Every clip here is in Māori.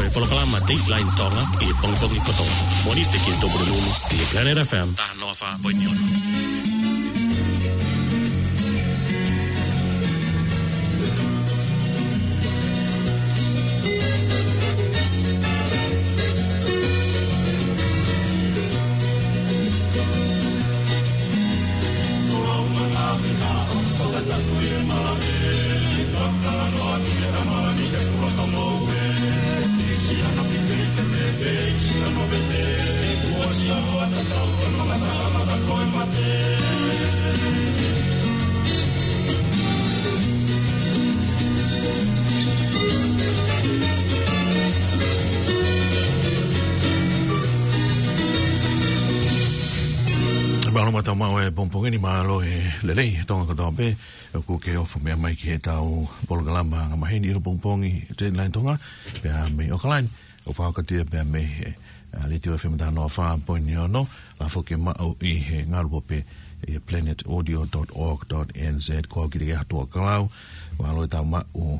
polokalama Dateline Tonga i pongpongi kotonga. Moni te ki to brulunu i Planet FM ta no fa poinyon. Mau e pompong ni malo e lelei tonga ko be ku ke ofu me mai ke tau polgalama nga mahini ro pompongi te line tonga pe me okalan o fa ka te pe me le te FM da no fa poniono la fo ke ma o i he ngalbo pe planetaudio.org.nz ko ki ga to klau malo ta ma o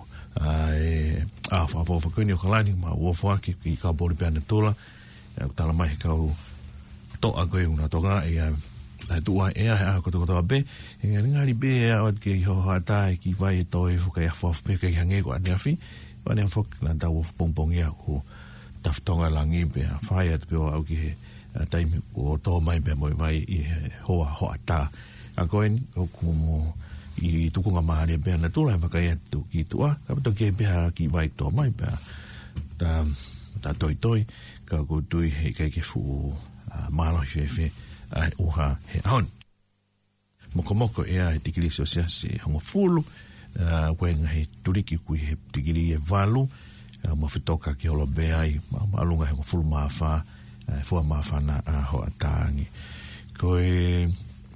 a fa fo ko ni okalan ma o fa ki ka bo pe na tola ta la mai ka o to ago una tonga e tua e a ko to be ngari be o ke ho hata ki vai to e fu ka fo pe ke hange ko ani afi wa ne fo na da wo pompong ya ko taftonga langi be fa ya pe o ki time o to mai be mo vai i ho ata a ko en o kumo i tu ko ma le be na tu la va ka ya tu ki tua ka to ke be ki vai to mai be ta toi ka ko tu he ke fu malo fe ai uha he aon moko e ai tikili sosiasi hongo fulu when he turiki kui he tikili e valu mo fitoka ki holo be ai malunga hongo fulu mafa fua mafa na ho atangi ko e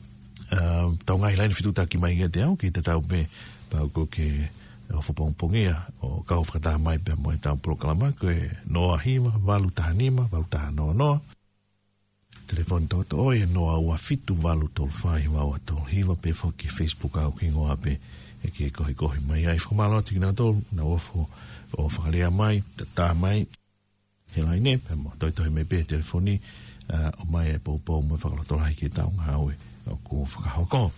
taunga ilaini fituta ki mai ngete au ki te tau be pa ko ke o fupongpongia o ka ofrata mai pe mo tau proklama ko e noa hima valu tahanima valu tahano noa telefone toto oi no au fitu valu tol fai wa tol hiva pe fo ki Facebook au kingo ape e ke ko mai ai fo malo tina tol na ofo o faria mai ta mai hela ine pe mo to me pe telefoni o mai e po mo fa lo tol hai ki ta un hawe o ku fa ko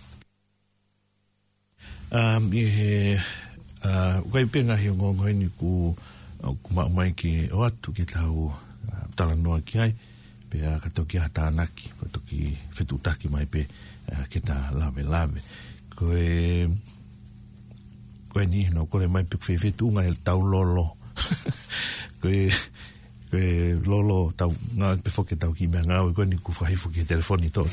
e wai penga he ngo ni ku mai ki o atu ki tau tala noa ki ai pe ka toki hatanaki ko toki fetutaki mai pe ke ta lave ko ni no ko le mai pe fetu nga el tau lolo ko lolo tau nga pe fo ke tau ki me nga ko ni ku fa hi fo ke telefoni to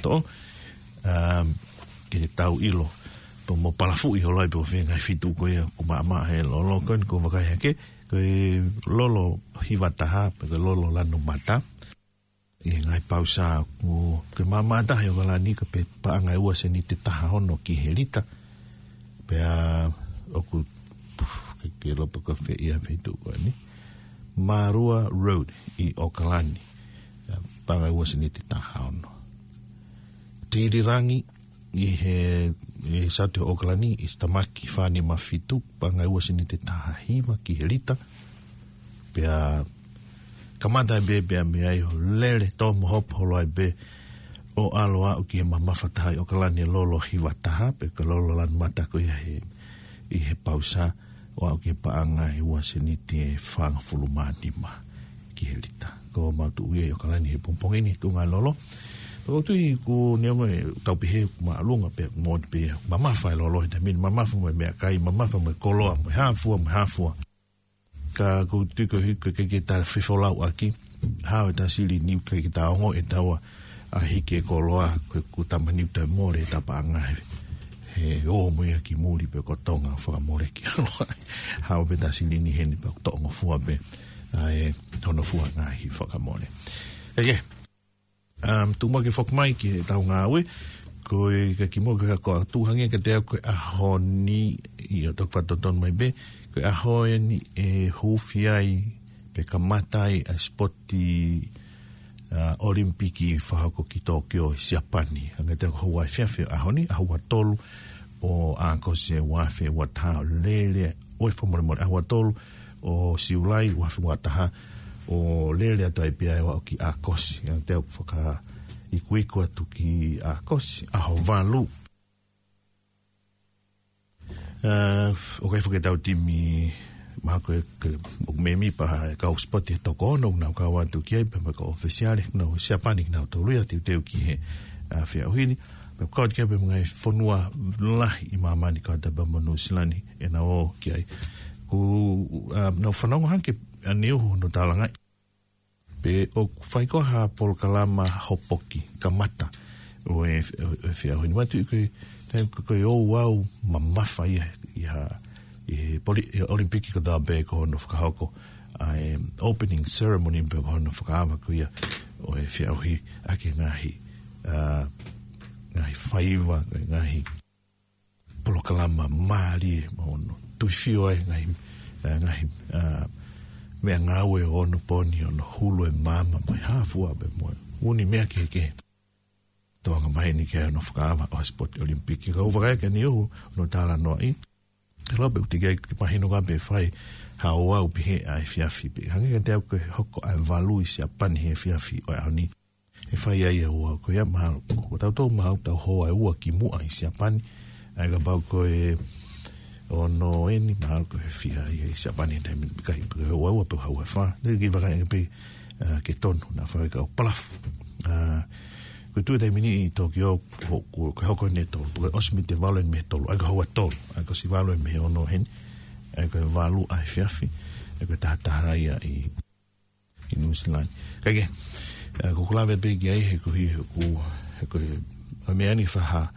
ke tau ilo po mo palafu i holai pe fe nga fitu ko ya ku ma he lolo ko va ka ke lolo hivataha pe lolo lanu mata e ngai pausa ko ke mama da yo la ni ke pe pa ngai ua se ni te taha hono ki helita pe o ku ke lo ko fe ia fe tu ko ni Marua Road i Okalani pa ngai ua se ni te taha hono Tirirangi i he sa te Okalani i stamaki fani mafitu pa ngai ua se ni te taha hiva ki helita pe kamata be me ai lele to mo hop holo ai be o aloa o ki mama fatai o kalani lolo hiwataha pe ka lolo lan mata ko i he pausa o ki pa anga i waseniti e fang fulumani ma ki helita ko ma tu o kalani he pompongeni tu nga lolo o tu i ku niongo e tau pihe ma lunga pe mo pe mama fa lolo da min mama fa me kai mama fa me kolo mo hafua ka ko tu ko ke ta fifola aki ha ta sili ni ke ta ngo e tawa a hike ko loa ku ta mani ta more ta panga he o mo ya ki muli pe ko tonga fa more ki ha o ta sili ni hen pe to ngo fu be ai tono fu na hi fa ka more tu mo ke fok mai ki ta nga we ko ke ki mo ko tu hange ke te ko a honi i to fa ton mai be ko a hoen e hufiai pe kamatai a spoti olimpiki whahako ki Tokyo i Siapani anga te Hawaii whiawhi a honi a hua tolu o a ko se wafe wa tau lele oi whamore more a hua tolu o siulai wafe wa taha o lele atai pia e wao ki a kosi. Ang teo whaka ikuiku atu ki a kosi. Aho walu. O kai whaketau timi mako o memi pa ka spot e toko ono na ka watu ki ai pa ka officiale no se panic na to ria te ki he a fia hini pe ka ke pe ngai fonua la I mama ni ka da ba monu silani e na o ki ai ku no fanong hanke aniu no talanga pe o fai ko ha pol kalama hopoki kamata o e fia hini watu ko o wow mama fai ya Olimpiki ko da be ko no whakahoko opening ceremony be ko no whakaama ko ia o e whiauhi ake ngahi whaiwa ngahi polokalama maari ono tuiwhio e ngahi mea ngawe o no poni o no hulu e mama mai hafua be mo uni mea ke toanga mai ni ke no whakaama o sport Olimpiki ka uwaka ke ni uhu no tala noa I Robe utigai ki pahino ka be fai hawa upihe ai fiafi be hangi ka te au ke hoko ai valui si apani he fiafi o ani e fai ai ua ko ia mahalo ko tau tau mahau tau hoa e ua ki mua si apani ai ka bau ko e ono eni mahalo ko he fia ai si apani e taimin kai pe hoa ua pe hau e fa ne ki vaka e pe ke tonu na fai ka o palaf ko tu dai mini Tokyo ko hoko ne to ko osmi te valo me to ai ko tol ai ko si valo me ono hen ai ko valu ai fiafi ai ko tata ia I New Zealand kage ko klave be ge ai ko ko me ani fa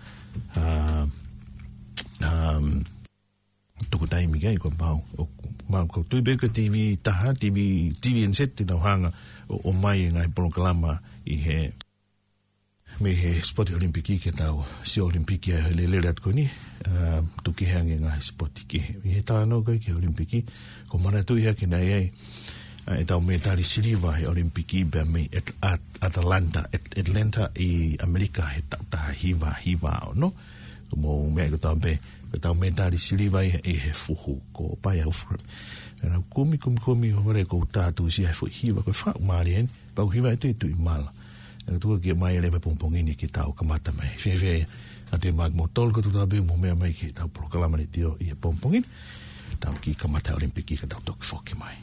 to ko dai mi ge ko pau ma ko tu be ko TV taha TV set no hanga o mai ngai programa I he me he sport Olimpiki ke tau si Olimpiki e le at koni tu ki hangi nga sport ki he tau no ke Olimpiki ko mana tu ia ki nei e tau me tari siliva he Olimpiki be me Atlanta I Amerika he ta hiva no mo me ko tau be tau me tari siliva e he fuhu ko pai au fru na komi ho re ko ta tu si he fu hiva ko fa marien pa hiva tu mala tu ke mai le pompong ini ki tau kamata mai fe ate mag motol ko tu tabe mo me mai ki tau proclama ni tio I pompong ini tau ki kamata Olimpiki ka tau tok foki mai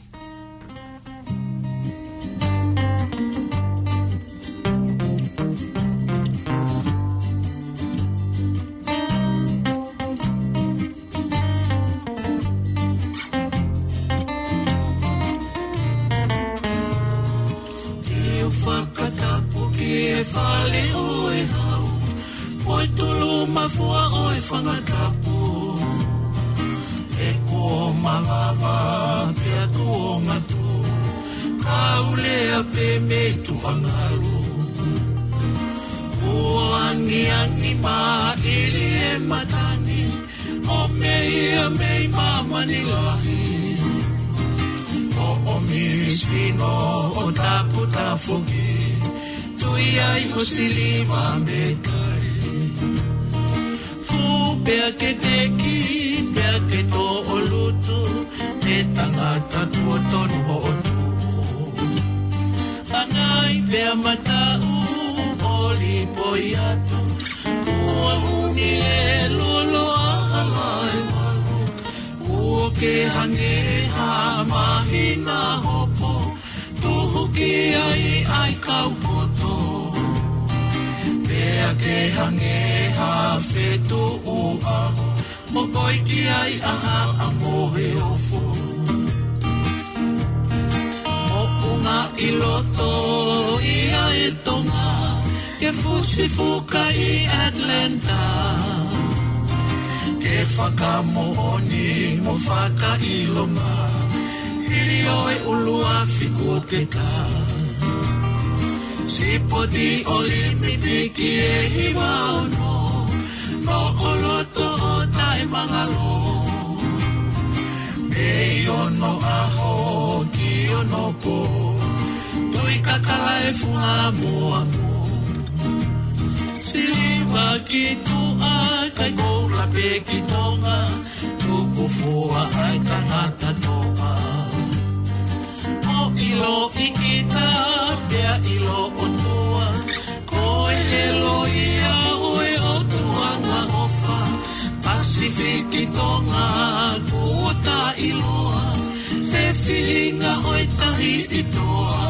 Fale oe hau Poi tulu mafua oe whangatapu E ko malava Pea ko ngatu Kaulea pe me tu angalu Kuangi ma ili e matani O mea mei mama ni lahi O mirisino o tapu tafuki Tui ai ho siliva me kare Fu pea ke teki, pea ke to o lutu Te tangata tua tonu ho o tu Angai pea matau, oli poi atu Ua uni e lolo ahala e walu Ua ke hange ha mahina hopo Tuhu ki ai kau poto Pea ke hange ha fetu o aho Mo koi ki ai aha a mohe ofo Mo unga iloto ia e tonga Ke fusi fuka I Atlanta Ke whakamooni mo whaka ilonga Hiri oe ulua fiku ke ka Sipodi Olimpiki e hiwa ono No oloto o tae mangalo Me ono aho ki ono po Tui kakala e funga mua mo Siliva ki tua kai koula pe ki tonga Tuku fua ai tangata tonga ilo ikita pea ilo otua koe helo ia oe otuanga ofa Pasifiki tonga kuota iloa he fihinga oi tahi itoa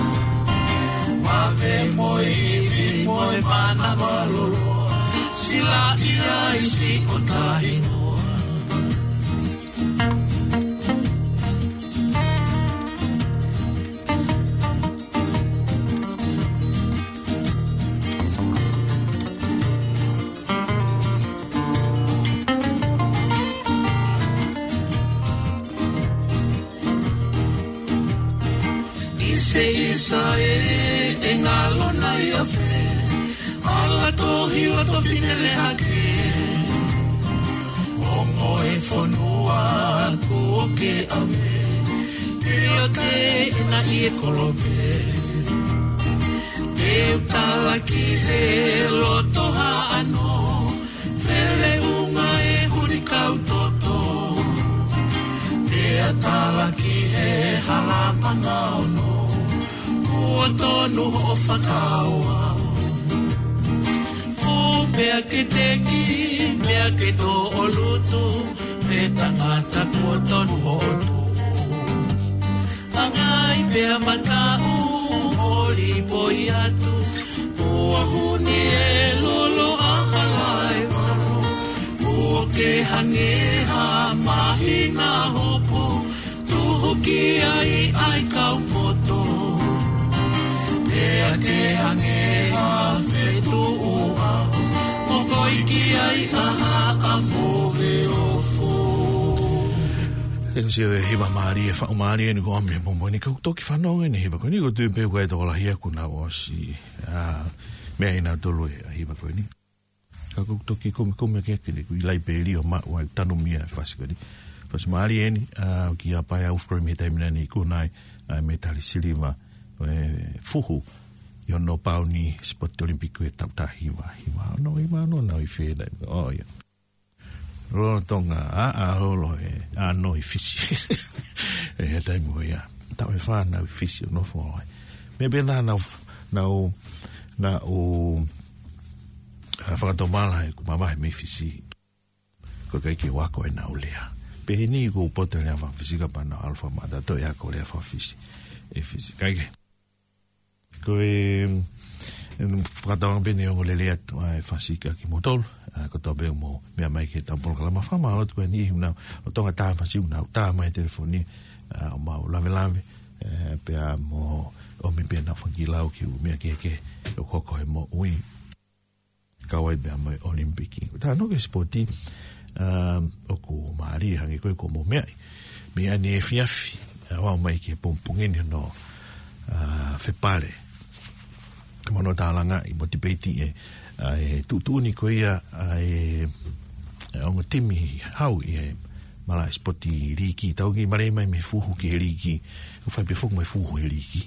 Mave moi iwi moi mana maloloa Sila ia isi o tahi noa Se isa e ngalona ia fe ala tohi lato finele hake Ongo e fonua kuoke ame Pirio te ina ie kolope Te utala ki he lotoha ano Vele unga e hurikau toto Te atala ki he halamanga ono Ua tonu ho whakaua Fu mea ke teki, mea ke tō o lutu Me tangata kua tonu ho tu Angai mea matau, hori boi atu Ua huni e lolo ahalai waro Ua ke hangeha mahina hopo Tuhu ki ai kau poto Ea ke hangea whetu ua Moko iki ai aha a mohe o fō Teko sio e hiwa maari e whao maari e ni ko ame pompo ni kau toki whanonga ni hiwa koe ni ko tūpeu koe tola hia kuna o si mea ina tolu e a hiwa koe ni Kau toki kume keke ni kui lai pēli o maa wai tanu mia e whasi koe ni Whasi maari e ni ki a pai au whakore me taimina ni kunai me tali siliva fuhu yo no pau ni sport olimpico e tauta hiwa no na i feda ya ro tonga holo e no i fisi e tai mo ya ta me fa na fisi no fo me be na o fa to mala e ku mama me fisi ko kai ki wako e na ulea pe ni go poto le fa fisi ka pa na alfa ma da to ya ko le fa fisi e fisi kai koe whakatawanga bene o le lea e whasika ki motol ko tō beo mo mea mai ke tampolo kalama whama o koe ni huna o tonga tā whasi una o tā mai telefoni o mau lave pea mo o mi pia na whakilau ki u mea keke o koko he mo ui kawai bea mai olimpiki tā no ke sporti o ko maari hangi koe ko mo mea mea ni e fiafi wao mai ke pompungeni no whepare Mono tālanga I motipeiti e tūtūni ko ia e ongo timi hau I mala spoti riki tau ki marei mai me fuhu ki he riki o whai pe fuku mai fuhu he riki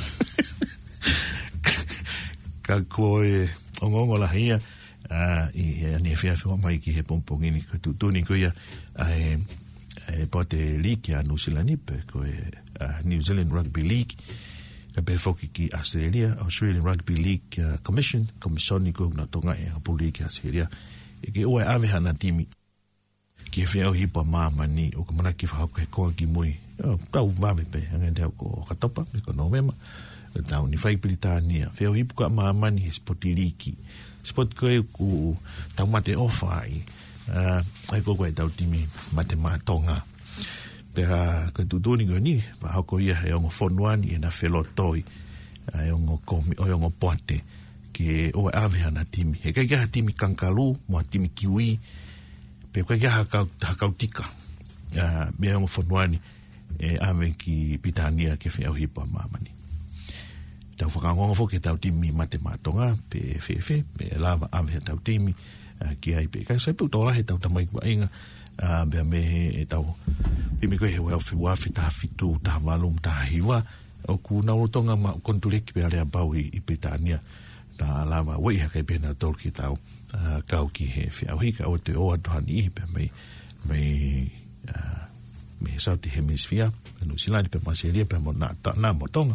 ka koe ongo la hia I ane whiawhiwa mai ki he pompongini ko tūtūni ko ia e pote riki a New Zealand ipe ko New Zealand Rugby League ka pe foki ki Australian Rugby League Commission ko na tonga e apuli ki Australia e ke oe ave hana timi ki e whiau hipa mamani o ka mana ki whahako he koa ki mui tau vave pe angen teo ko katopa me ko novema tau ni whaipilitania whiau hipu ka mamani he spoti riki spot koe ku tau mate ofa ai ko koe tau timi mate matonga Pera ka tutuni ko ni pa hako ia e ongo fonuani e na felotoi e ongo komi o ongo poate ke o ave ana timi he kai ha timi kankalu mo timi kiwi pe kai ha kautika me ongo fonuani e ave ki pitania ke fe hipa mamani tau whakangongo fo ke tau timi matematonga pe fefe pe lava ave tau timi ki ai pe kai sai pu tola he tau tamai ku inga bea me e tau imi koe he wafi ta fitu ta walum ta hiwa o ku na utonga ma kontuleki pe alea bau I Britania ta lava wei haka I pena tolki tau kau ki he whiau hika o te oa tuhani I pe mei me South Hemisphere New Zealand pe Australia pe mo na mo tonga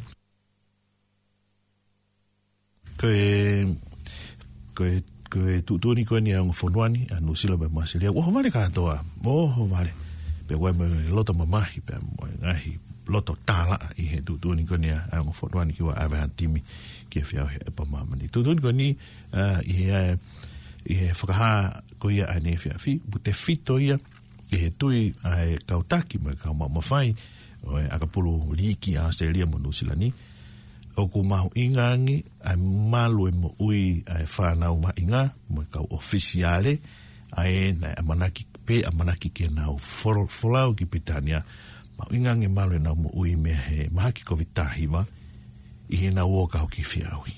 ko tutuni ko ni ang fonwani New Zealand pe Australia wo vale ka toa vale pe wa me loto mamahi pe mo ngahi loto tala I he tutuni ko ni ang fonwani ki wa ava timi ke fia pa mama ni tutuni ko ni I whakaha ko ia ane whiawhi, bu te whito ia, he tui ai kautaki mai ka mawhai, o e akapulu riki a Australia mo New Zealand ni, o ku mahu ingangi, ai malu e mo ui ai whanau ma inga, mo kau ofisiale, ai na amanaki ke nau folau ki Pitania, mahu ingangi malu e nau mo ui mea he mahaki ko vitahiwa, I he na uo kau ki whiaui.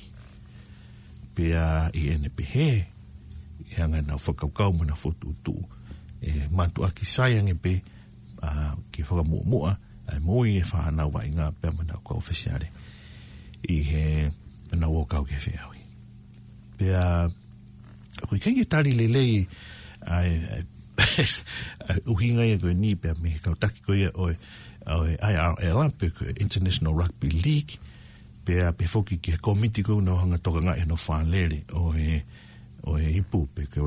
Pea I ene pehe, hanga na whakaukau mo na whututu. Matu aki sayange pe ki whakamua ai moi e whanau wa inga pea mana kua ofisiare. I he na wokau ke whiaui. Pea kui kengi tari lelei ai uhinga ia koe ni pea me kautaki koe ia o IRL pe International Rugby League pea pe foki ki komiti koe na hanga toka ngai no whanlere o e ipu pe ke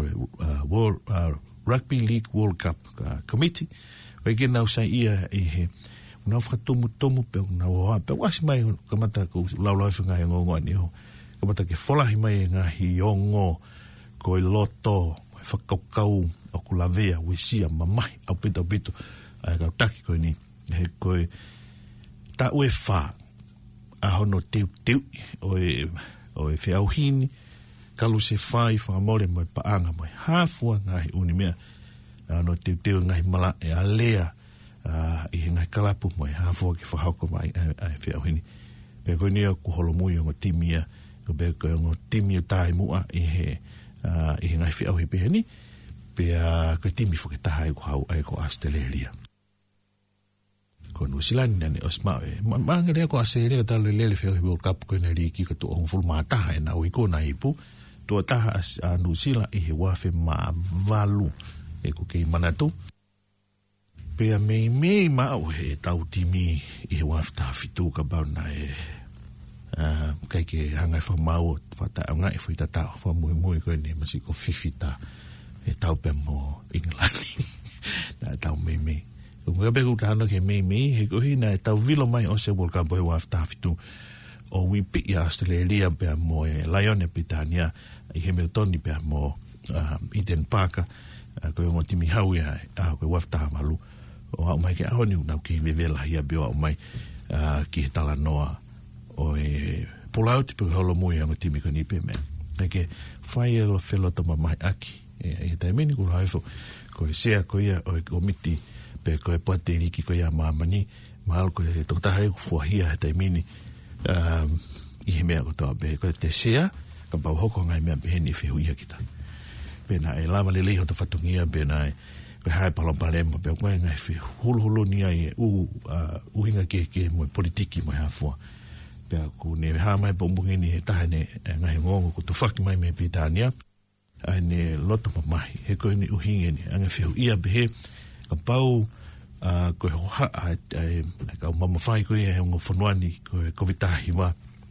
Rugby League World Cup Committee o ke nau sai ia I he una whakatomu pe una oa pe wasi mai kamata ko laulau whinga e ngongo ani ho kamata ke wholahi mai ngahi ongo ko I loto whakaukau o kulavea wesia mamai au pito ai kau taki koe ni he koe ta ue wha a hono teu o e whiauhini kalu se whai whamore mai paanga mai hafua ngahi uni mea no teu ngahi mala e alea I he ngahi kalapu mai hafua ki whahauko mai ai whiauhini pe koe nia ku holo mui o ngo timia ko pe koe o ngo timia tae mua I he ngahi whiauhi peheni pe koe timi whaketaha e ko hau ai ko Australia ko New Zealand nane osma maanga rea ko Australia talo lele whiauhi World Cup koe na riki ka tu o ngfulu mātaha e na ui ko na ipu tua taha a New Zealand I he wafe ma valu e ko kei manatu pea mei mau he tau timi I he wafe taha fitu ka bau na kai ke hangai whamau whata au ngai whi tatao whamui koe ne masi ko fifita e tau pe mo Englandi na tau mei ko mga peku tahano ke mei he ko hina e tau vilo mai o se World Cup he wafe taha fitu o wipi I Australia pe mo e Lione Pitania I Hamilton pe mo Eden Park ko ngo timi hau ia ko wafta malu o au mai ke au ni na ke vevela ia be o mai ki tala noa o e pulau tipo holo moi ngo timi ko ni pe me ke fai lo felo toma mai aki e ta meni ko haifo ko sea ko ia o komiti pe ko e pote ki ko ia mamani mal ko e tota hai ko fuahia ta meni I he mea ko toa be ko te sea ka pau hoko ngai mea beheni whihuia kita. Pena e lama le leho ta whatungia pena e koe hae palomparema pe koe ngai hulu ni ai uhinga ke mo politiki mo hafua. Pea ku ne haa mai pombungini he taha ne ngai ngongo ko tu whaki mai me Pitania ai ne loto mamahi he koe ni uhinga ni anga whihuia behe ka pau koe hoha ai ka mama whai koe he ungo whanuani koe kovitahi wa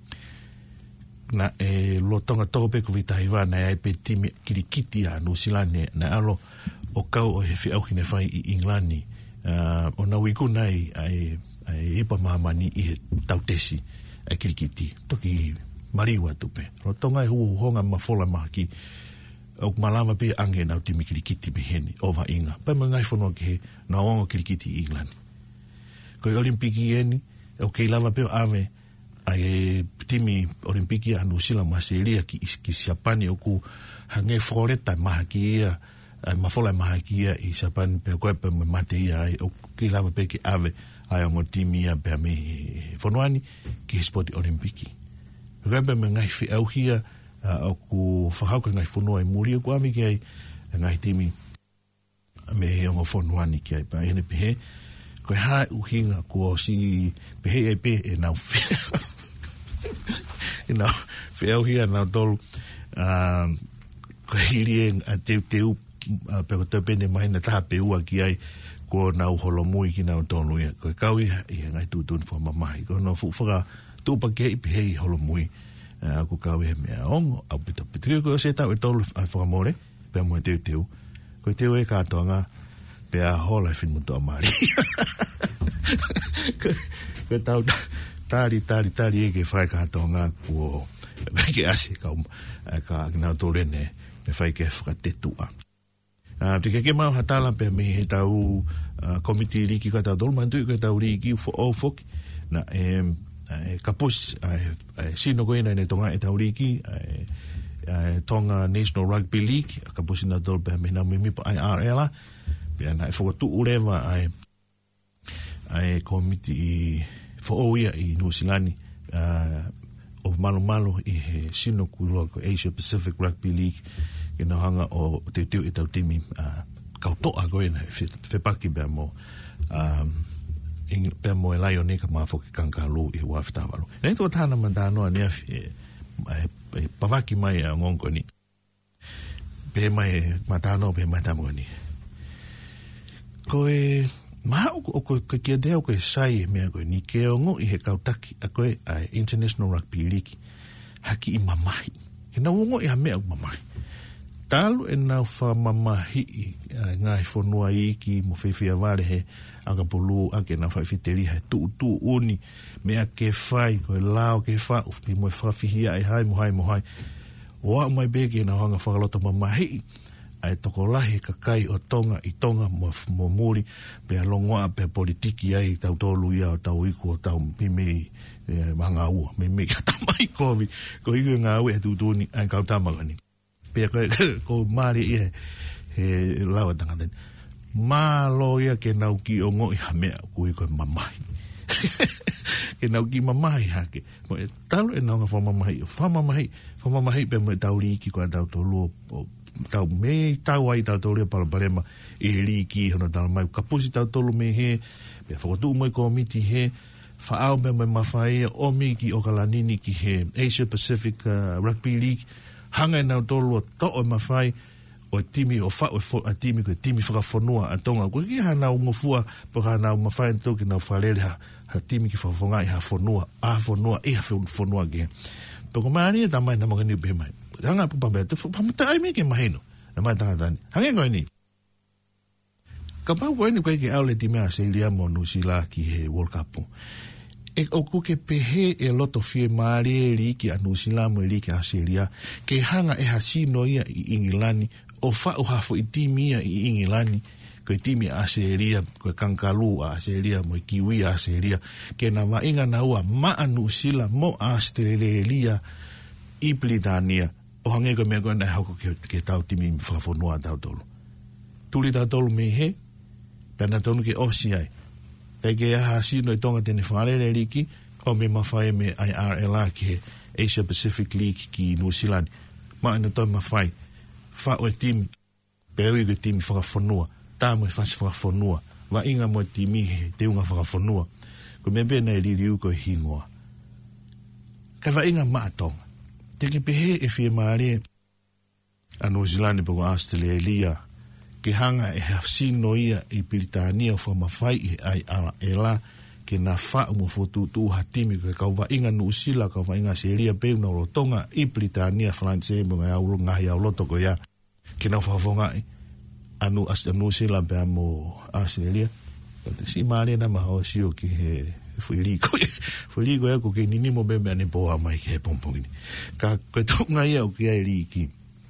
na lo tonga tope ko vitahiva na ai pe timi kirikiti a New Zealand na alo o kau o he whiau kine whai I Englandi o na wiku nai ai ipa mahamani I he tautesi ai kirikiti toki mariwa tupe lo tonga hu honga mafola maki o malama pe ange na timi kirikiti beheni ova inga pa mangai fono ke na ongo kirikiti England ko olimpiki eni o ke lava pe ave ai timi olimpiki a New Zealand Australia ki Japani o ku hange floreta mahaki mafola mahaki I Japan pe ko pe mate ai o ki lava pe ki ave ai o timi a pe me fonoani ki sport olimpiki ko pe me ngai fi au hia o ku whahau ka ngai fono ai muri ko ave ki ai ngai timi me he o fonoani ki ai pa ene pe ko ha uhinga ko si pe pe e na whiau hia na tolu ko hiri a teu pe ko te pene mai na taha pe ua ki ai ko ko na holo mui ki na tonu ia ko kau ia ngai tutun fo mamai ko no fu fora tu pa ke pe hei holo mui ko kau ia me ongo au pita ko se ta tolu ai fo amore pe mo te ko te e ka tonga pe a hola fin mo to mari ko tari e ke fai ka tonga ko ke ase ka na tole ne fai ke fra tetua te ke mau hatala pe me he tau komiti riki ka tau dolmantu ka tau riki fo ofok na kapus sino ko ina ne tonga e tau riki tonga National Rugby League kapus na dol pe me na mi pa IRL pe na fo tu uleva ai komiti fo oia i New Zealand o malo i sino kulua ko Asia Pacific Rugby League ke na hanga o te teo i tau timi kautoa koe na fe paki bea mo e lai o ne ka mafo ke kankalu i wafitawalo nei tō tāna mandanoa nea pavaki mai a ngongo ni pe mai matano pe matamo ni koe maha o koe kia deo koe sai mea koe ni ke ongo i he kautaki a koe a International Rugby League haki i mamahi ke na ungo i ha mea mamahi talu e nau wha mamahi ngai whanua iki mo whewhia wale he aka polu ake na whaiwhiteri he tu uni mea ke whai koe lao ke wha ufi mo e whawhihia e hai mo hai oa mai beke na hanga whakalota mamahi ai toko lahi ka kai o tonga i tonga mo muri pe longoa pe politiki ai tau tolu ia o tau iku o tau mimi manga ua mimi ka tamai kovi ko iku ngā ue he tutuni ai kau tamalani pe ko mari ia he lawa tangatan ma lo ia ke nau ki o ngoi hamea kui ko mamai ke nau ki mamai hake mo e talo e nau nga whamamahi pe mo e tau riki ko a tau tolu tau me tau ai tau tolu e palaparema e riki hono tau mai kapusi tau tolu me he pe whakotu mo e komiti he whaau me mawhaia o mi ki o kalanini ki he Asia Pacific Rugby League hanga nau tolu o to o mawhai o timi o wha o a timi ko timi whakafonua a tonga ko ki hana o ngofua po hana o mawhai toki nau whalere ha timi ki whafonga i ha fonua i ha fonua ke po ko maani e tamai na magani upe mai hanga pupa bea te whamuta ai me ke maheno na mai tanga tani hanga ngoi ni ka pau koe ni koe ke aule timi a Australia mo Nusila ki he World Cup e o kuke pehe e loto fie maare e riki a Nusila mo e riki a Australia ke hanga e hasino ia i Ingilani o wha o hafo i timi ia i Ingilani koe timi a Australia koe kankalu a Australia mo i kiwi a Australia ke na wainga na ua maa Nusila mo Australia i Britania o hange koe mea koe na hauko ke tau timi whafonua tau tolu tuli tau tolu me he pena tonu ke ofsi ai kai ke aha sino i tonga tene whaarere riki o me mawhai me IRL ki Asia Pacific League ki New Zealand ma ina toi mawhai wha o e timi peui ke timi whakafonua tā mo e whasi whakafonua wa inga mo e timi he te unga whakafonua ko me bena e ririu ko e hingoa kai wa inga maa tonga te ke pehe e whie maare a New Zealand po Australia ke hanga e hafsino ia i Britania o whamawhai i ai ala e la ke na wha mo fotutu hatimi ke kau wa inga Nusila kau wa inga seria peu na rotonga i Britania France mo ngai aulo ngahi au loto ko ia ke na whafonga anu Nusila pe amo Australia si maare na maho sio ki he fuiriko ya ko ke nini mo bebe ane po amai ke he pompongini ka koe tonga ia o ki ai riki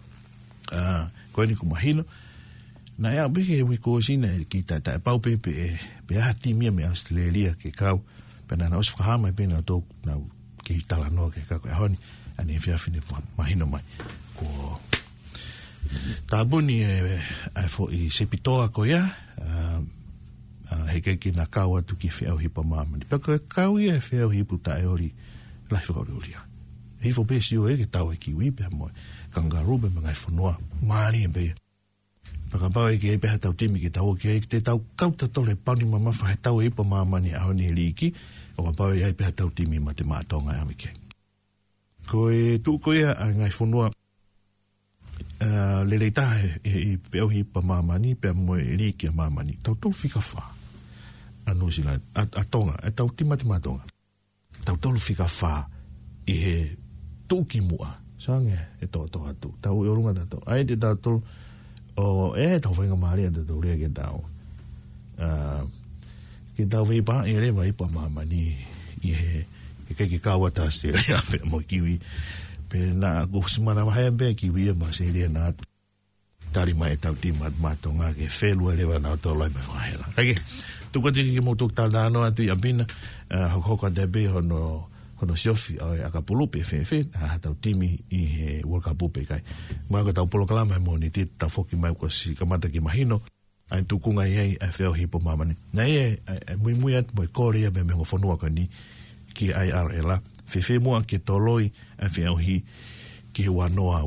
koe ni kumahino na ia beke we ko sina ki ta pau pepe pe a timia me Australia ke kau pena na osfa hama pe na to na ke tala no ke ka ko honi ani fia fini mahino mai ko tabuni ai fo i sepitoa ko ya he ke na kau atu ki fia hipa mama pe ko kau ia fia hipu ta ori la fo ori he fo pe sio e ke tau ki wi pe mo kangaroo be ngai fo noa mari be Pakapau e ke e peha tau timi ke tau ke te tau kauta tole pauni mama whahe tau e ipa mamani a honi riki o kapau e peha tau timi ma te mātonga e amike. Ko e tu koe a ngai whanua le le ta e pe hi pa mamani pe mo li ki mamani tau fika fa anu sila atonga tau timati matonga tau fika fa i he tuki mua sange e to atu tau yorunga tato ai te tau o tau whainga maari a tau rea ke tau vei pa e re vai pa mamani i he kai ki kawa tasti rea pe mo kiwi pe na kusimana mahaya be kiwi e ma se rea na tari mai tau timat matonga ke whelua rewa na tau lai mai wahela kai tuka tiki ki mo tuk tātano atu i apina hoka te be hono siofi au akapulupe fe tau timi i he World Cup upe kai mai ko tau polo kalama mo ni tit tau foki mai ko si kamata ki mahino ai tukunga i ai feo hipo mamani na mui at mo kore ia me ngo fonua ka ni ki IRL fe mo ki toloi ai feo hi ki wanoa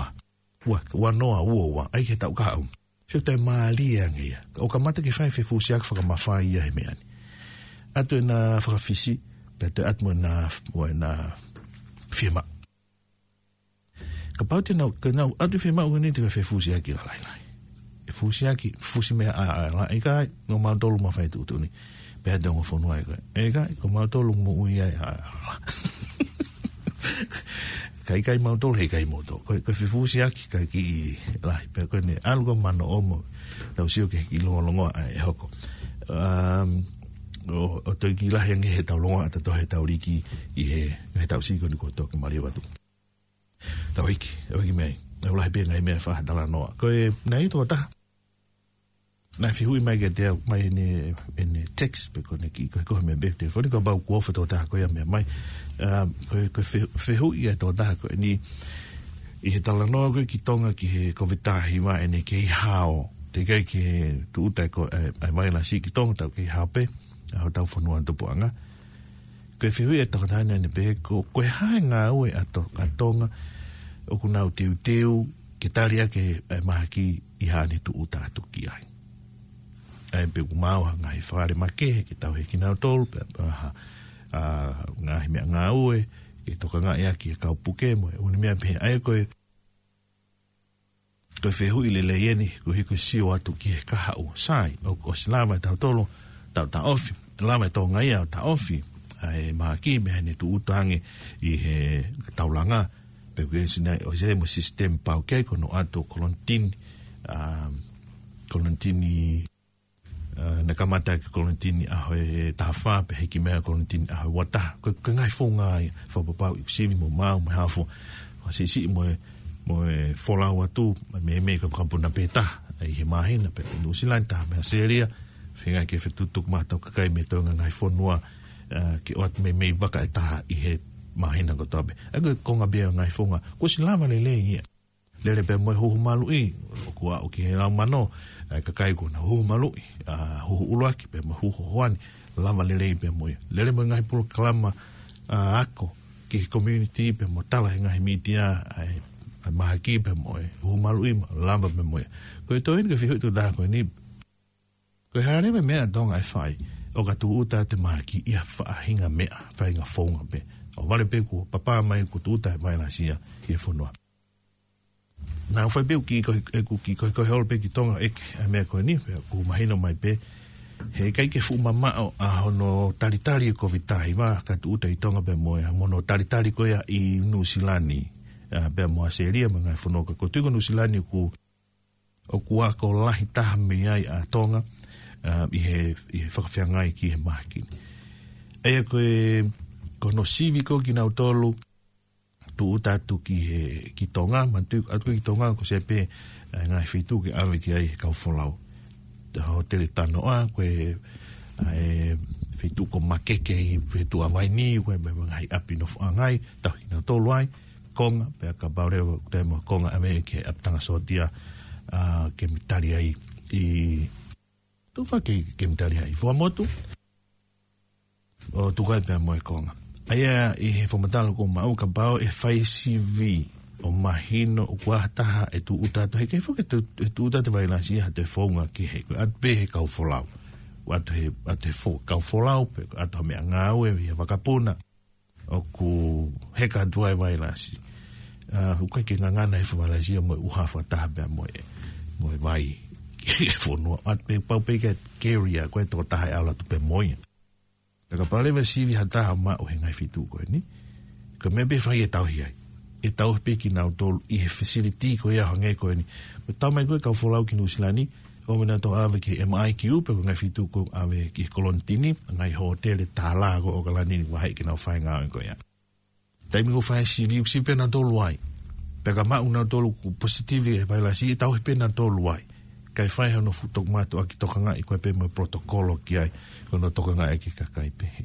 ai ke tau ka au se te malia ngia o kamata ki fai fe fusiak fa mafai ia he meani atu na fa fisi pete atmo na firma kapau te nau atu firma ugani te fe fusiaki lai fusi me a ika no ma tolu ma fai tu ni pe da ngo fonu ai ika ko ma tolu mo ui ai kai ma tolu kai mo to ko fe fusiaki kai ki lai pe ko ne algo mano omo tau sio ke ki longo ai hoko o to ki la henge he tau longa ata to he tau riki i he tau siko ni ko to ke mari watu tau iki mai o la be ngai me fa dala no ko nei to ta na fi hui mai get mai ne text pe ko ne ki ko me be te foni ko ba ko fa to ta ko ya me mai ko fe hui ya to ta ko ni i he tala no ko ki tonga ki he ko vitahi ma ene ke hao te kai ki tu ta ko ai mai na si ki tonga ta ke hape au tau whanua tupuanga. Koe whihui e takatana ne pe, koe hae ngā ue atonga o kunau teu ke taria ke mahaki i hane tu utatu ki ai. E pe kumau ngai whare make, ke tau he kinau tolu, ngā mea ngā ue, ke toka ngā ea ki e kaupuke mo, uni mea pe ai koe whihui le leieni, koe hiko sio atu ki he kaha o sai, o silava tau tolo, ta ofi lama to ngai au ta ofi ai mahaki me ne tu utange i he taulanga pe que sina o je mo system pa ke ko no ato kolontin na kamata ke kolontin a he ta fa pe ki me kolontin a wata ko ngai fo ngai fo pa si mo ma mo ha fo si mo fola watu me ko kapuna peta ai he mahina pe no silanta me seria whenga ke whetutuk mātau kakai me taunga ngai whonua ki oat me waka e taha i he mahina ko tabe. Ego konga bea ngai whonga, ko si lama le ia. Lere pe moe huhu malu i, o kua o ki he lau mano, kakai kuna huhu malu i, huhu uruaki pe moe huhu hoani, lama le pe moe. Lere moe ngai pulu kalama ako, ki he community pe moe tala he ngai mitia, mahaki pe moe, huhu malu i, lama pe moe. Koe toi ni ka whihui tu daa koe ni, koe harewe mea donga e whai, o ka tu uta te mahaki ia whaahinga mea, whainga whaunga pe. O wale pe ko papa mai ko tu uta e mai na sia i e whunua. Nā whai peu ki koe hol pe ki tonga eke a mea koe ni, ko mahino mai pe, he kai ke fu mamao a hono taritari ko vitahi wa, ka tu uta i tonga pe moe, mono taritari ko ia i Nusilani, pe moa seria mga e whunua, ko tuiko Nusilani ku o kua ko lahi taha me ai a tonga, i he whakawhiangai ki he mahaki. Eia ko no siviko ki nau tolu, tu utatu ki tonga, mantu atu ki tonga ko sepe ngai whitu ki awe ki ai kau wholau. Te ho tele tano a, koe whitu ko makeke i whitu a waini, koe me ngai api no whangai, tau ki nau tolu ai, konga, pea ka baureo te mo konga ame ke aptanga sotia ke mitari ai i tu fa ke mitari ai fua motu o tu kai pe mo e konga aia i he fomatalo ko mau ka bao e fai CV o mahino o kuahataha e tu utato he ke fo ke tu utato vai na sia te fonga ki he at be he kau folau at he fo kau folau pe at me ngau e he wakapuna o ku he ka duai vai na si ukai ke ngangana e Malaysia mo uhafa taha mo vai ke fonua at pe pau pe ke keria ko to taha ala tu pe moia ka pale me sivi hata ma o hengai fitu ko ni ko me be fai e tau hiai e tau pe ki na to I facility ko ia hangai ko ni me tau mai ko ka folau ki nusilani o mena to ave ki MIQ pe ko ngai fitu ko ave ki Kolontini ngai hotel tala ko o kalani wa hai ki na fai nga ko ia tai mi ko fai sivi si pe na to luai pe ka ma una to positive e vai la si tau pe na to luai kai fai hono futok mato aki tokanga I koe pe mo protokolo ki ai kono tokanga e ki kakai pehe.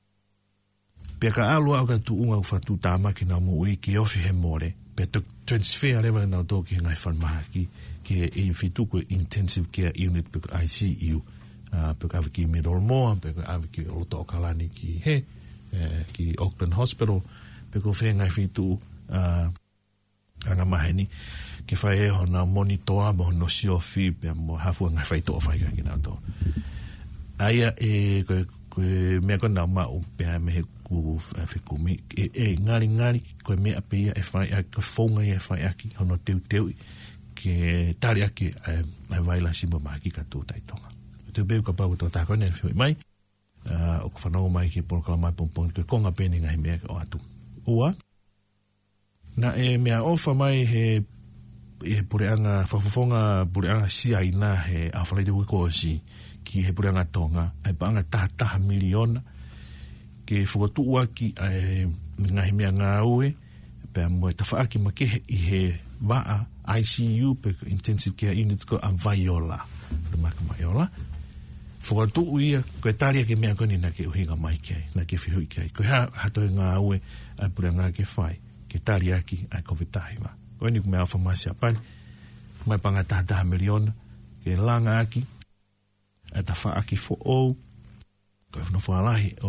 Pea ka alua au ka tu unga ufatu tāmaki na mo ui ki ofi he more, pea to transfer rewa na o ki ngai whanmaha ki e fituko intensive care unit pe ICU, pe ka ki Middle Moa, pe ka ki Roto Okalani ki he, ki Auckland Hospital, pe ko whea ngai fitu anga maheni, ke whai e hona monitoa mo no si ofi pe mo hafu ngai whai toa whai ki na to. Aia koe mea kona ma o pea me he ku whekumi ngari koe mea pea e whai a ka whaunga e whai aki hono teu ke tari aki ai waila simo maki ka tū taitonga. Teu beu ka pau tō tākone e whioi mai o ka whanau mai ki porokala mai pompong koe konga pēni ngai mea o atu. Ua na e mea ofa mai he pureanga whafufonga pureanga si aina he awhalai te wiko o si ki he pureanga tonga ai paanga taha miliona ke whakotua ki ai ngahi mea ngā ue pe mo e tawhaaki ma ke I he waa ICU pe intensive care unit ko a Vaiola Vaiola whakotua ia koe taria ke mea koni na ke uhinga mai kei na ke whihui kei koe hato ngā ue ai pureanga ke whai ke taria ki ai COVID-19 koe ni kumea whamasi apani mai panga taha miliona ke langa aki e ta whaaki fo ou koe whano whaalahi o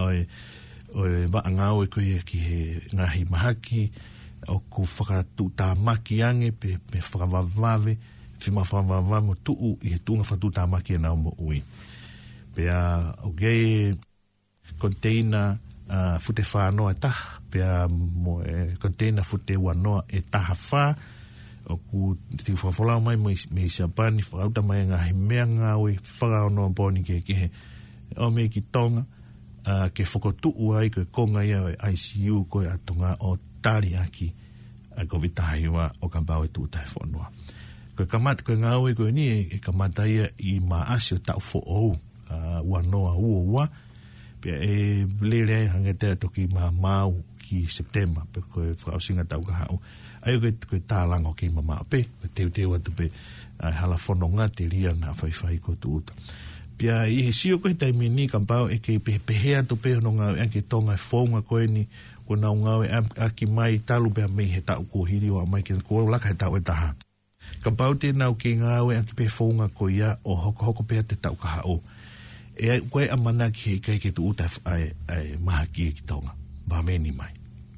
e waa ngāo e koe ki he ngahi mahaki o ku whakatu tā maki ange pe whakawawave whima whakawawave mo tuu I he tunga whakatu tā maki e nao mo ui pea o gei container fute whanoa taha pea mo container fute wanoa e taha wha o ku te whawhalau mai me Siapani whakauta mai ngahi mea ngāwe whakao noa pōni ke he o me ki tonga ke whakotuu ai koe konga ia o ICU koe atonga o tari aki a COVID-19 o ka mbau e tūtai whanua koe kamata koe ngāwe koe ni e kamata ia I maasi o tau whoou wanoa ua pia e lere ai hangatea toki mau ki September pe koe whakausinga tau ka hau ai koe tālanga o ki mamao pe koe teu atu pe hala whanonga te ria na whaiwhai ko tūta pia I he sio koe taimi ni kampao e ke pehea to pe no ngau anke tonga e whaunga koe ni ko nau ngau e aki mai talu pia mei he tau ko hiri o mai ke ko laka he tau e taha kampao te nau ke ngau e anke pe whaunga ko ia o hoko pia te tau ka hao e koe amana ki he kai ke tu uta ai maha ki e ki tonga ba meni mai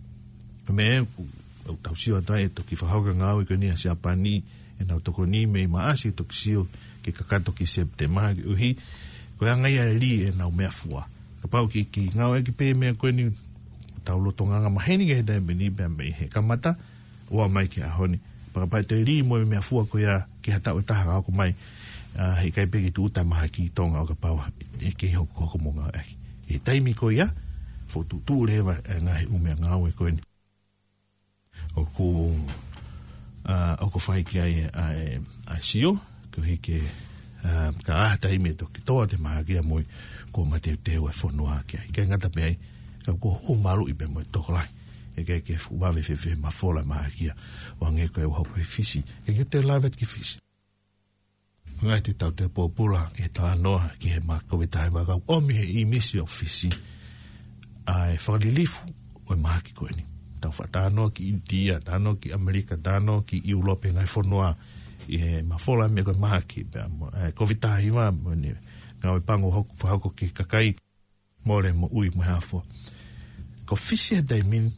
me tau sio atai to ki whahauka ngau e koe ni a Siapani e nau toko ni mei maasi to ki sio ke kakato ki September ki uhi koe angai a li e nau mea fua ka pau ki ngau e ki pe mea koe ni tau loto nganga maheni ke he dai meni bea mei he kamata ua mai ki ahoni pakapai te li mo mea fua koe a ki hatau e taha ako mai he kai pe ki tu uta maha ki tonga o ka pau e ke hoko mo ngau e taimi koe ia fo tu rewa e ngahi umea ngau e koe ni o ko whai ki ai sio ko heke ka ahata ime to ki toa te maha kia moi ko mateu teo e whanua ki ai. Kai ngata pe ai, ka ko ho maru I pe moi tokolai. E kai ke wawe whewhe ma whola maha kia o nge koe o hoko e fisi. E ke te lavet ki fisi. Ngai te tau te pōpula e tā noa ki he mako e tahe wakau. Omi he I misi o fisi. Ai whakalilifu o e maha ki koe ni. Tau whatano ki India, tano ki Amerika, tano ki Europe ngai whanua I ma fola me ko maha ki COVID-19 mo ni ngau e pango hoko ki kakai more mo ui mo hafo ko fisi e dai min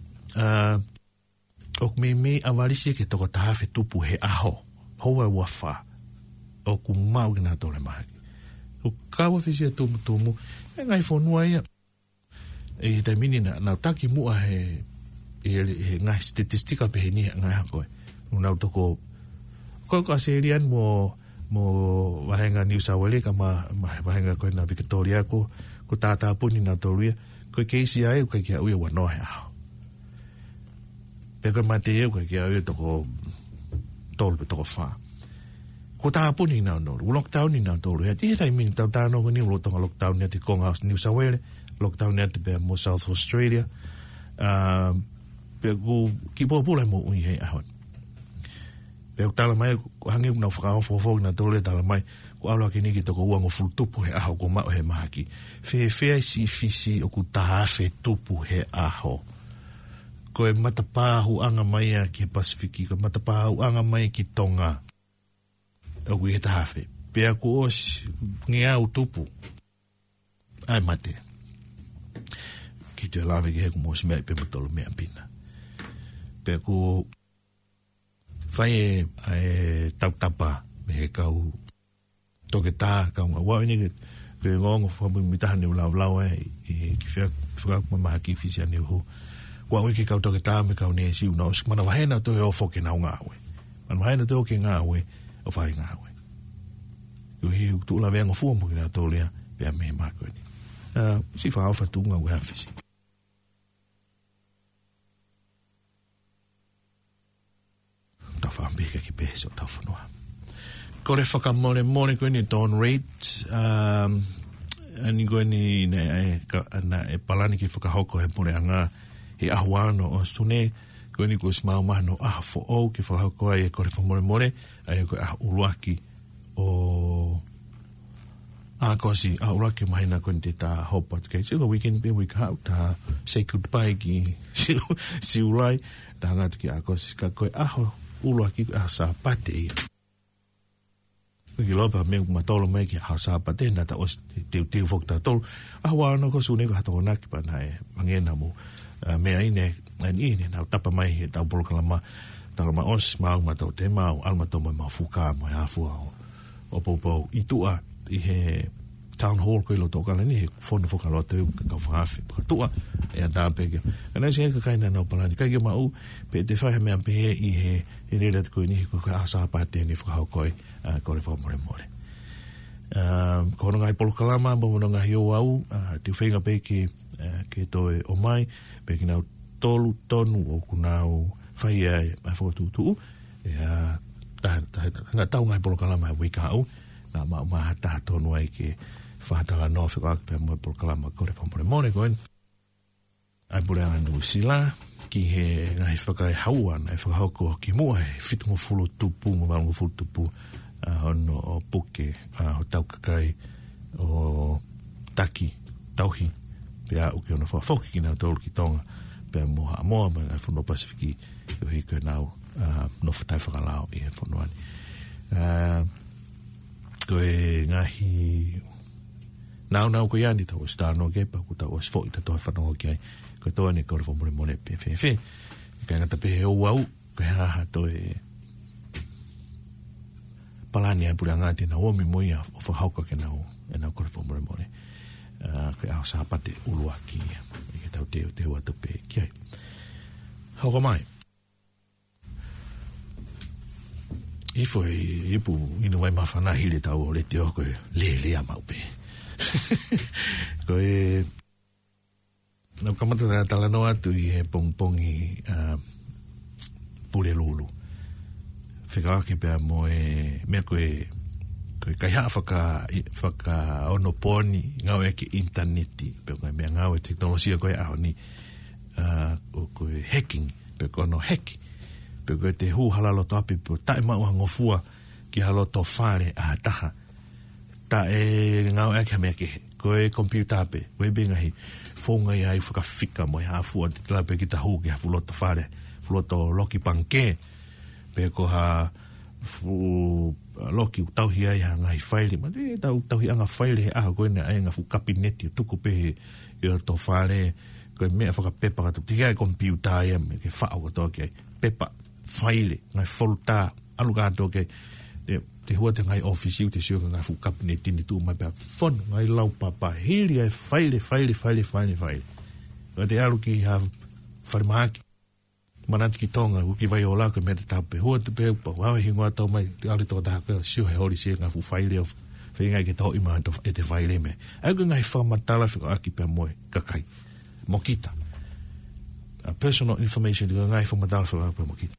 ok me avarisi ke toko tahafe tupu he aho hoa wafa o ku mau na tole maha o kawa fisi e tumu e ngai whanua ia e dai mini na taki mua he ngai statistika pe ni ngai ko una to ko aserian mo wahenga New South Wales kama wahenga ko na Victoria ko tata puni na toria ko keisi ai ko ke ui wa no ha pe ko mate ko ke ui to ko tol to ko fa ko ta puni na no lockdown ni na toria ti dai min ta no ni lockdown ni ti ko New South Wales lockdown ni ti be mo South Australia pe ko ki po pula mo ui he ahon pe tala mai hangi na fra fo na tole tala mai ko ala ke ni ki to ko uango full tupu he aho ko ma he mahaki fe si fisi o ku ta fe tupu he aho ko e matapa hu anga mai ki Pasifiki ko matapa hu anga mai ki Tonga o ku he ta fe pe ko os ngia u tupu ai mate ki te lave ki he ko mo sme pe motolo me pina pe ko fai tau tapa me kau toke tā kau ngā wau ni ke ngongo whamu mitaha ni lau ki whakak mamaha ki fisia ni uhu wau ki kau toke tā me kau ne siu na osik mana wahena to e ofo ke nau ngā we mana wahena to ke ngā we o whai ngā we yu hi tu la vengo fuamu ki nā tōlea pia me mako ni si wha awha tu ngā we ha fisi tau whaambeka ki peso tau whanua. Ko re whakamone koe ni Don Reid, ani koe ni e palani ki whakahoko he more anga he ahuano o sune, koe ni koe smau mahano aha fo au ki whakahoko ai e ko re whamone ai e koe aha uruaki o kosi aha uruaki mahina koe ni te tā hopa kei siko weekend pe wika hau tā say goodbye ki si ulai tā ngatu ki a kosi ka koe aho ulo aki a sa pate ia. Ki lopa me matolo me ki a sa pate na ta os te fok ta tol. A wa no ko sune ko hato na ki pa na e mangena mo me ine ani na tapa mai he ta bol kalama talama os ma ma to te ma alma to ma fuka mo ya fu o popo i tua i he town hall ko lo to kana ni fon fo ka lo te ka fa fa tua e da pe ke ana se ka kaina no palani ka ke ma u pe te fa me ampe i he ele dat ko ni ko ka sa pa te ni fa ko ko le fo more ko no ngai pol kalama mo no ngai o au te fenga pe ke to o mai pe ki na tolu tonu o kunau fai ai fo tu ya ta na tau ngai pol kalama we ka au na ma ta tonu ai ke whahatanga no whiwak pia moe por kalama kore whamore koen. Ai pure ana nu sila ki he ngahi whakai haua na e whakahoko ki mua he whitungo fulu tupu mo walungo fulu tupu hono o puke o tau kakai o taki tauhi pia uke ona whakafoki ki nau tolu ki tonga pia moha amoa ma ngai whanua Pasifiki o hi koe nau no whatai whakalao i he whanuani. Koe ngahi Nau ko yani tau stano ke pa ku tau sfoi ta to whanau ki ai ko to ne ko more pe ka ngata pe o wau ka ha to e palani ai pura ngati na o mi moia o fa hauka ke na o e na ko more ka sa pate uluaki ke tau te wa to pe ki ai hauka mai ipu ino vai mafana hile tau le te o ko le amau pe koe na kamata na talano atu i he pongpongi pure lulu whikawake pia moe mea koe kai haa whaka onoponi ngau eke interneti pia koe mea ngau e teknolosia koe aho ni koe hacking pia koe no hacki pia koe te hu halalo to api pia tae maua ngofua ki haloto whare a taha ta e ngau ake hamea ke koe computer pe koe benga hi fonga i ai whakawhika mo i hafua te tala pe ki ta hu ki hafu loto whare fuloto loki panke pe ko ha loki tauhi ai ha ngai whaile ma te tauhi anga whaile he aha koe na ai nga fu kabineti tuku pe i to whare koe mea whakapepa katu tika e computer ia me ke whao kato ke pepa whaile ngai folta alu kato ke te hua te ngai ofisi u te sio ka ngai fu kabineti ni tu mai pia fon ngai lau papa hili ai whaile o te alu ki ha wharimahaki manati ki tonga ki vai ola ko me te tape hua te pe pa wa hingoa tau mai te ale to ta ka siu he hori se nga fu faile of whenga ke tau ima e te faile me au ka ngai whamatala whika aki pia moe kakai mokita personal information ka ngai whamatala whika aki pia mokita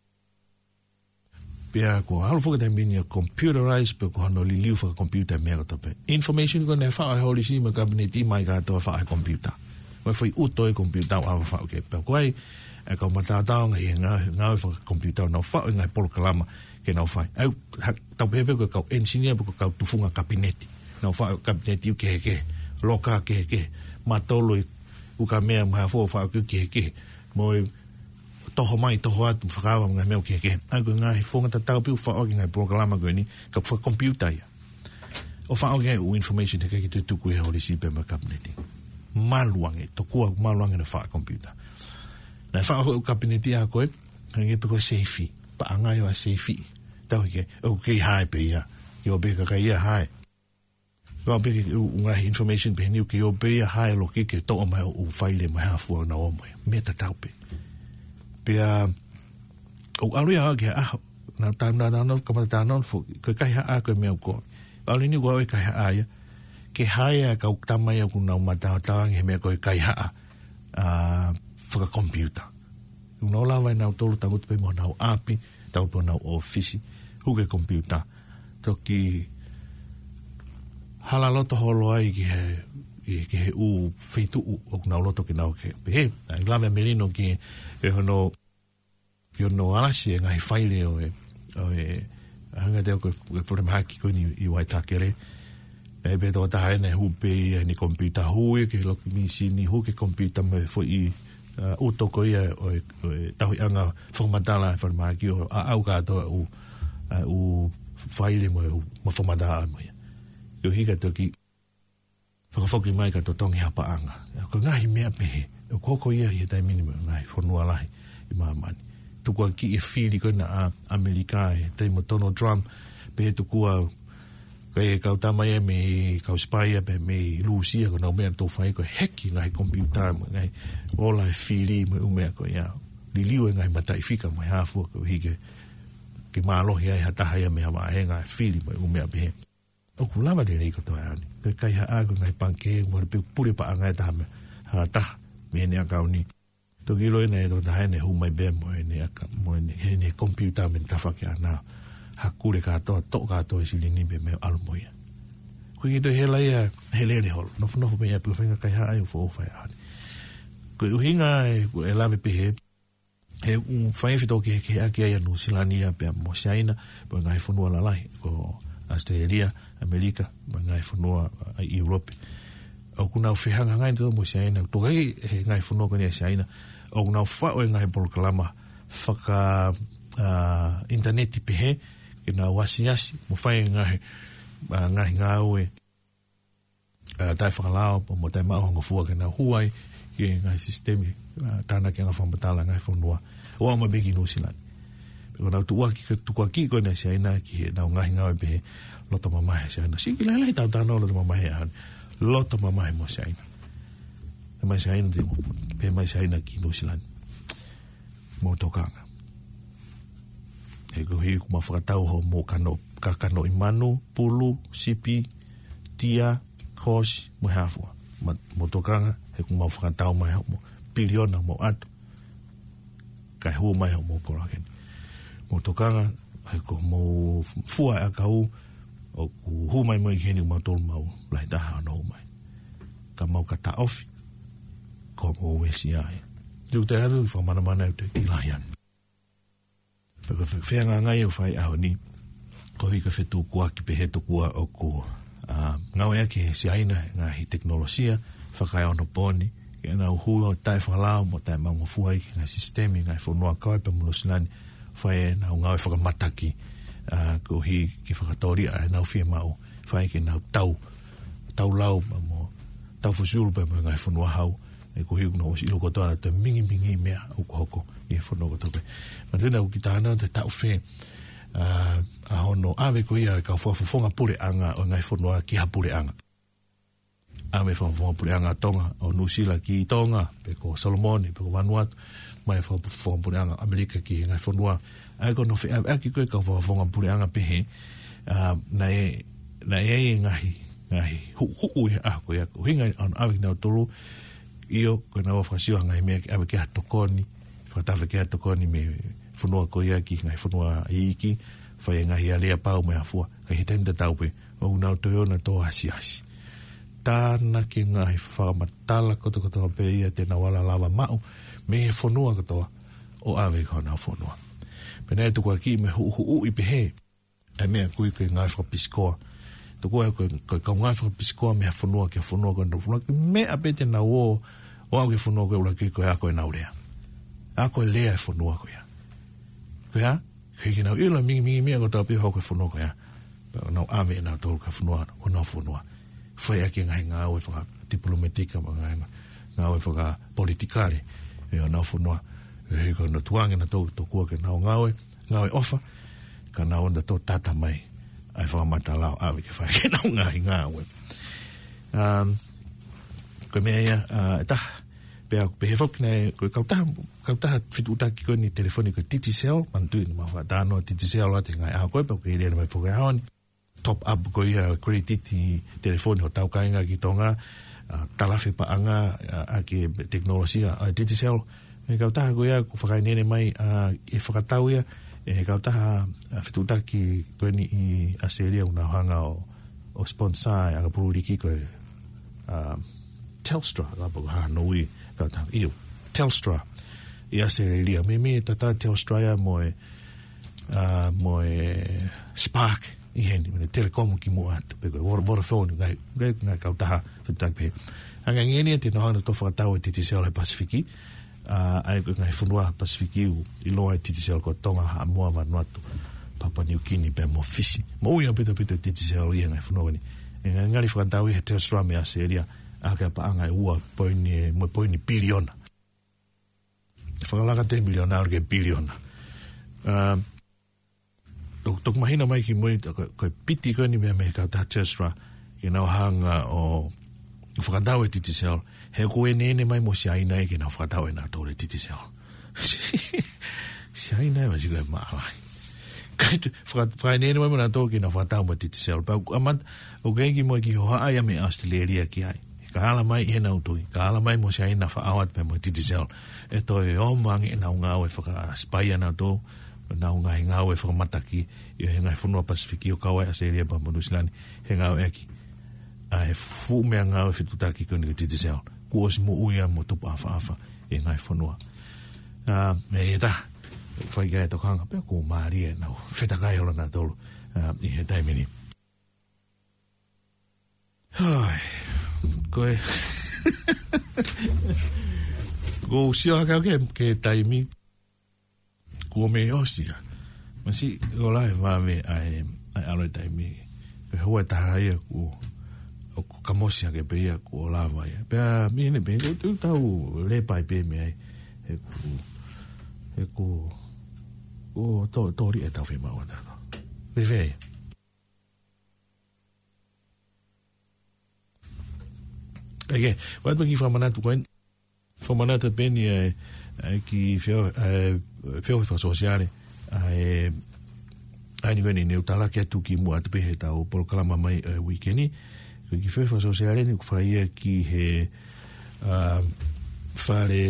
pia ko halo fuka te minia computerized pe ko hano li liu whaka computer mea tape information ko ne wha hori si ma kabineti mai ka toa wha computer ko foi uto e computer wa wha ke pe ko ai e ka matata ngai nga wha computer no wha ngai por kalama ke no fai au tau pepe ko ka engineer ko ka tufunga kabineti no wha kabineti ke loka ke matolo u ka mea ma fo wha ke mo toho mai toho atu whakawa ngai meo ke au ngai fonga tatau piu wha oki ngai programa ko ni ka wha computer ya o wha oki ngai u information te ke te tuku e hori si pe ma kabineti maluange to kua maluange na wha computer na wha o kabineti a koe ngai pe ko seifi pa ngai wa seifi tau ke o ke hai pe ya yo be ka ia hai yo be ngai information pe ni ke yo be hai lo ke to mai o faile mai hafu na o mai me tatau pe pia o alu ya ke na tana na ka mata na fo ke kai ha ko me ko alu ni go kai ha ya ke hai ka tama ya ku na mata ta nge me ko kai ha for a computer no la vai na to ta gut pe mo na api ta po na office hu ke computer to ki hala loto holo ai ke u fetu o na loto ke na ke pe ai la me melino ke no alasi ngai faile o hanga te ko for ma ki ko ni i wai takere e be to ta ne hu pe ni computer hu ke lo ki si ni hu ke computer me fo i o to ko ia o ta anga formatala for ma ki o au ka to u faile mo formatala mo yo higa to ki whakafoki mai ka to tongi hapa anga ko ngahi mea pehe o koko ia i tai minima ngai whanua lahi i maamani tukua ki e whiri koina a Amerika e tai motono drum pehe tukua kai e kau tamai e me kau spaya pe me lusia ko nau mea tō whai ko heki ngai computer ngai ola e whiri me umea ko ia li liu e ngai matai whika mai hafua ko hike ke maalohi ai hatahai a mea maa he ngai whiri me umea pehe o kulama de rei koto ai ni kai ha ago ngai panke mo pe pure pa ngai ta me ha ta me ne ka uni to gilo ne do ta ne hu mai be mo ne aka mo ne computer men ta fa ka na hakure ka to ka to sili ni be me almoia ko ki to hela ya hele hol no be ya pe finga kai ha ai fo fa ya ko hinga e lave pe he un fa fito ke aki ya no silania pe mo saina po ngai fo no la lai ko Australia, Amerika, ngai whanua a Europe. O kuna whihanga ngai to mo saina, to gai ngai whanua kone saina, o kuna whao ngai polokalama whaka interneti pehe, ke na wasiasi, mo whai ngai ngaue tai whakalao, mo tai maohanga fua ke na huai, ke ngai sistemi, tāna ke ngai whamatala ngai whanua, o ama beki no silani. Kona tukua ki ko na saina ki na ngai ngau be loto mamae saina siki lai tau tano loto mamae han loto mamae mo saina mai saina de pe mai saina ki no silan mo tokanga e go hi kuma fratau ho mo kano imanu pulu sipi tia hos mo hafu mo tokanga e kuma fratau mai mo biliona mo at kai hu mai mo kolagen mo tokanga ko mo fua a kau o hu mai mo keni mo tol mau lai ta no mai ka mau ka ta off ko mo wesia tu te haru fo mana te kilaian pero fe nga ngai o fai a ni ko hi ka fetu kwa ki pe heto kwa o ko ngau ya ki si aina nga hi teknologia fa kai ono poni ke na hu o tai fa lao mo tai mau fua ki nga sistemi nga fo no ka pe mo sinani fai na ngau e whakamataki ko hi ki whakatori a nau whia mau fai ki nau tau lau mo tau fusulu pe ngai whanua hau e ko hi no ilo kotoana te mingi mea o hoko i whanua kotope ma tēnā ki tāna te tau whe a hono ave ko ia ka whafonga pure anga o ngai whanua ki ha pure anga a me whawhonga pure anga tonga o Nusila ki Tonga, pe ko Solomoni, pe ko Vanuatu, mai whawhonga pure anga Amerika ki ngai whanua. Ai ko no whi aki koe ka whawhonga pure anga pehe, na e ngahi hui a koe ako. Hinga an awe nao tolu, io koe na whakasio ngai mea ki awe ke hatokoni, whakatawe ke hatokoni me whanua koe aki, ngai whanua iiki, whai ngahi alea pau me hafua, kai he taimta taupe, o nao toyo na tō hasi. Tāna ki ngahi whakamatala koto pe ia te nawala lava mau, me he whanua katoa, o awe kau nao whanua. Pena e tukua ki me hu i pehe, e mea kui koe ngai whakapiskoa, tukua koe kau ngai whakapiskoa me ha whanua ki a whanua koe nao whanua, mea pete na o au ke whanua koe ula ki koe a koe nao rea. A koe lea e whanua koe a. Koe a, koe ki nao ila mingi mea koe tau piho koe whanua koe a. Nau ame nao tolu ka whanua, o nao whanua. Whai ake ngai ngā oe whaka diplomatika, ngā oe whaka politikare, e o nao whanua. E ko na tuange na tō kua ke nao ngā oe ofa, ka nao na tō tata mai, ai whakamata lao awe ke whai ke nao ngā oe. Koe mea ia, pea he whok nei, koe kautaha whitu utaki koe ni telefoni koe Titisel, manutui ni mawa tāno Titisel ate ngai aho koe, pau ke ere mai whokai haoni, top up ko ia krediti telefoni ho tau kainga ki Tonga, talafe pa anga a ke teknolosia Titisel, e kautaha ko ia ku whakainene mai e whakatau ia, e kautaha whitutaki koe ni i Aseria una hanga o sponsor a ka pururiki koe Telstra, ka pako hanoi kautaha iyo, Telstra i Aseria, me tata Telstra ia moe Spark i heni, mene telekomu ki mua atu, pe koe Vodafone, ngai kautaha whitutaki pehe. Hanga ngeni te no hana to whakatau e Titisel he Pasifiki, ai koe ngai whanua Pasifiki i loa e Titisel ko Tonga ha mua Vanuatu, Papua New Guinea pe mo fisi. Mo uia pito Titisel i ngai whanua ni. E ngai ngari whakatau i he Telstra me Aseria, a kia pa anga e ua poini biliona. Whakalaka 10 miliona, aro ke biliona. Tok mahina mai ki mui, koe piti koe ni mea me kautaha Telstra, ki nau hanga o whakatau e Titisel, he koe nene mai mo si aina e ki nau whakatau e nā tōre Titisel. Si aina e wasi koe maawai. Whakai nene mai mo nā tōre ki nau whakatau mo Titisel. Pau amat, o gengi mo ki hoa aia me Australia ki ai. Ka ala mai e nau tui, ka ala mai mo si aina whaawat pe mo Titisel. E toi o mangi e nau ngau e whakaspaya nā tō, nau ngai ngau e whakamataki, i he ngai whanua Pasifiki o kawai Aseria pa Manusilani, he ngau eki. A he fu mea ngau e whitutaki koe ni Titisel. Kua si mo uia mo tupu awha e ngai whanua. Me e ta, whai gai tokanga, pia ko maari e nau, whetakai hola nā tolu, i he taimini. Hoi, koe, ko sio haka ke taimi, kua me osia. Masi, o lai wame ai alo e taimi, pe hoa taha ia ku kamosia ke pe ia ku o lava ia. Pea mine pe, tu tau lepai pe me ai, he ku, tori e tau whima o tano. Vevei. Ege, watu ki whamanatu koen, whamanatu peni ki wheo whasosiare, ai ni koen neu tala ke atu ki mua atu pehe tau polokalama mai weekeni, ki wheo whasosiare ni kufraia ki he whare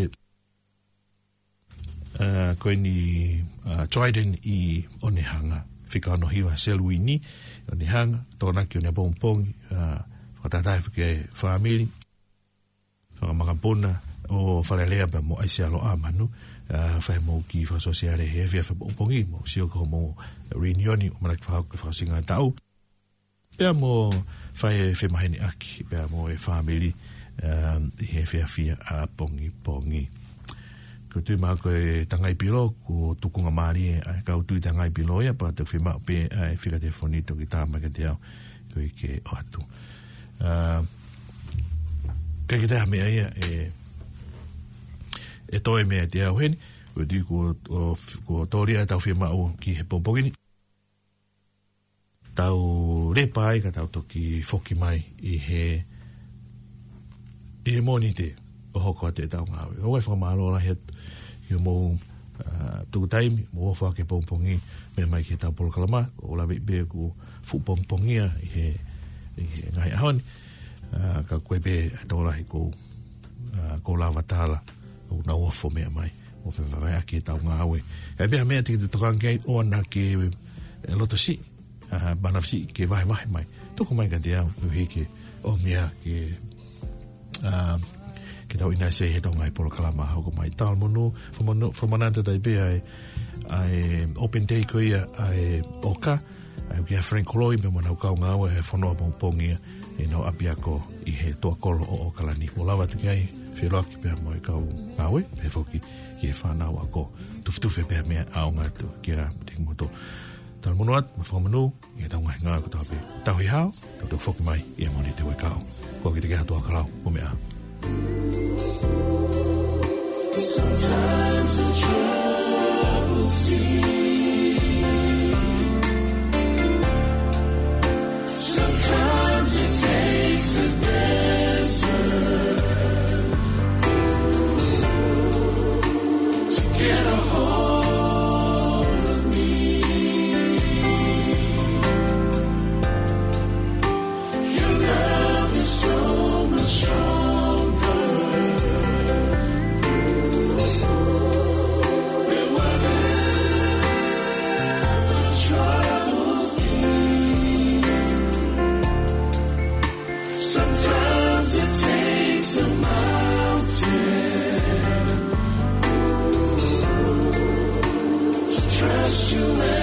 koen ni Trident i Onehanga, whika ano hiwa Selwini, Onehanga, tōna ki o nea pongpongi, whakatatai whike whamiri, whakamakapona, o wharelea pa mo aise alo a manu, whae mo ki whasosiare he whia whapongi, mo sio ko mo reunioni, o maraki whakasinga tau. Pea mo whae whemaheni aki, pea mo e whamiri, he whia a pongi. Ko tui maa koe tangai pilo, ko tukunga maari e kau tui tangai pilo ia, pa te whima pe e whika te whanito ki tāma ke te au, koe ke o atu. Kei te hamea ia e toe mea te au heni, ko tui ko tōria e tau whima o ki he pompogini. Tau repa ai ka tau toki whoki mai i he e moni te o hoko te tau ngāwe. O wai whamalo la he mo tuku taimi, mo ofa ke pongpongi me mai ke tau polo kalama, o la be ku fu pongpongia i he ngai ahoni, ka koe be tola he ko lava tala, o na ofo mea mai, o whewhawai ake tau ngāwe. E bea mea te tokangai o ana ke loto si, banafsi ke vahe mai, toko mai ka te au, heke o mea ke tau ina se he tau ngai polo kalama hauko mai tal monu whamananda dai be ai open day ko ia ai oka ai kia Frank Loi me mana ukau ngawe he whanua pongpongia e nau apiako i he toa kolo o okalani o lawa tuki ai whiroaki pia mo e kau ngawe pe foki ki e whanau ako tuftufe pia mea au ngatu kia teki moto tal monu at ma whamanu i tau ngai ngā ko tau pe tau hi hao tau tau foki mai i e moni te wai kau ko ki te kia toa kalau o mea Sometimes the trouble seems, sometimes it takes a desert to get a hold of me. Your love is so much stronger. Sometimes it takes a mountain to trust you.